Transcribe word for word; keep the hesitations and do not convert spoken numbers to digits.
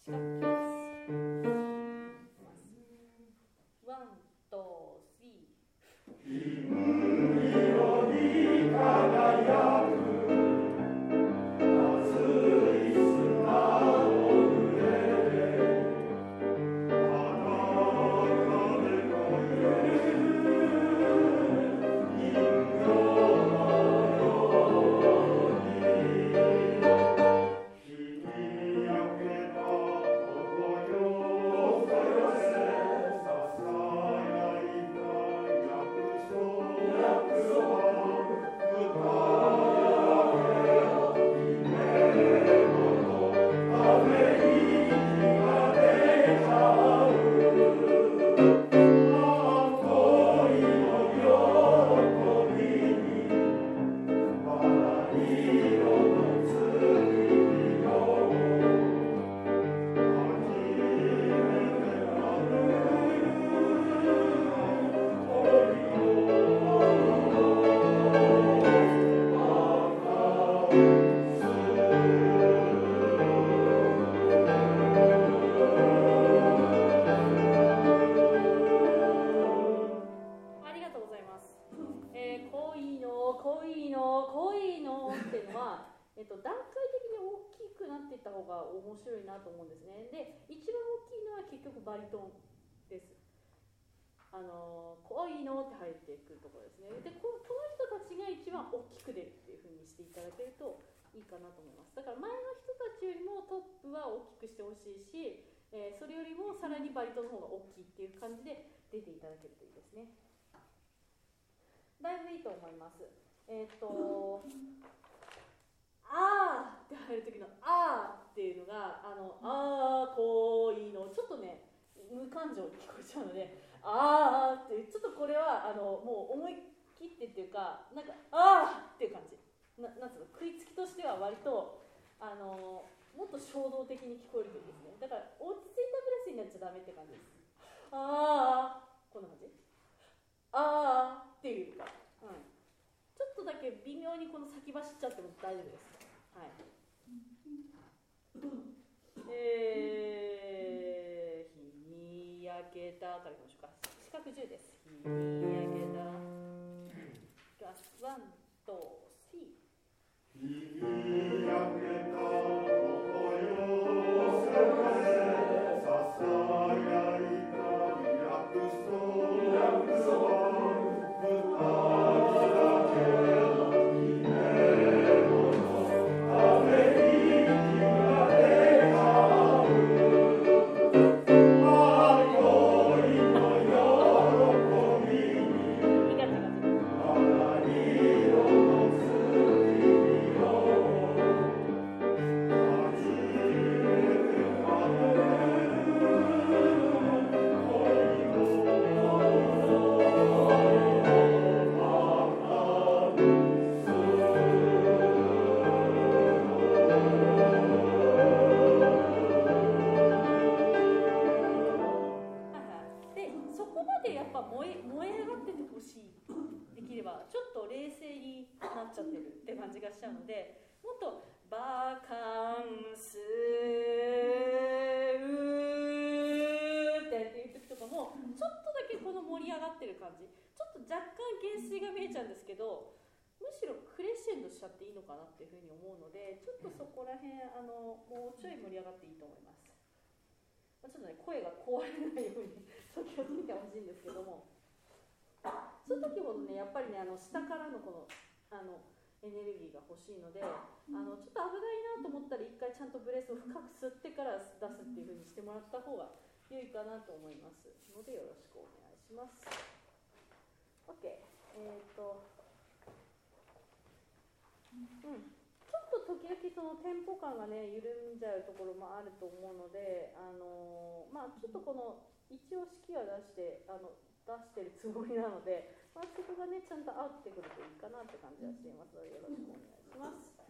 四角形です。ワン、ツー、スリー。 色に輝く熱い砂の上で裸でこゆる人形のように日に焼けた頬よさよせささやいた約束約束面白いなと思うんですね。で、一番大きいのは結局バリトンです。あの濃いのって入ってくるところですね。で、こ, この人たちが一番大きく出るっていう風にしていただけるといいかなと思います。だから前の人たちよりもトップは大きくしてほしいし、えー、それよりもさらにバリトンの方が大きいっていう感じで出ていただけるといいですね。だいぶいいと思います。えっ、ー、とあーって入る時のあーっていうのがあのあーこういいのちょっとね無感情に聞こえちゃうのであーってちょっとこれはあのもう思い切ってっていうかなんかあーっていう感じ な, なんつうの食いつきとしては割とあのもっと衝動的に聞こえるといいですね。だから落ち着いたブレスになっちゃダメって感じです。あーこんな感じあーっていうか、うん、ちょっとだけ微妙にこの先走っちゃっても大丈夫です。はい。えー、日に焼けたからいきましょうか。四角じゅうです。日に焼けた。ガスワン、ツー、スリー。 日に焼けた頬よせささやいた約束約束二人だけの夢物雨に日が出たあ恋の喜びに花色の月よ初めて離れる恋のやっぱ燃え、燃え上がっててほしい。できればちょっと冷静になっちゃってるって感じがしちゃうので、もっとバカンスーっていう時とかもちょっとだけこの盛り上がってる感じ、ちょっと若干減衰が見えちゃうんですけど、むしろクレッシェンドしちゃっていいのかなっていうふうに思うので、ちょっとそこら辺あのもうちょい盛り上がっていいと思います。ちょっとね、声が壊れないように気をつけてほしいんですけども、そういう時ほどね、やっぱりね、あの下からのこのあのエネルギーが欲しいので、あのちょっと危ないなと思ったら一回ちゃんとブレスを深く吸ってから出すっていう風にしてもらった方が良いかなと思いますので、よろしくお願いします。 OK。 えっ、ー、とうんちょっと時々そのテンポ感がね緩んじゃうところもあると思うので、あのー、まあちょっとこの一応式は出してあの出してるつもりなので、まあ、そこがねちゃんと合ってくるといいかなって感じはしていますので、よろしくお願いします。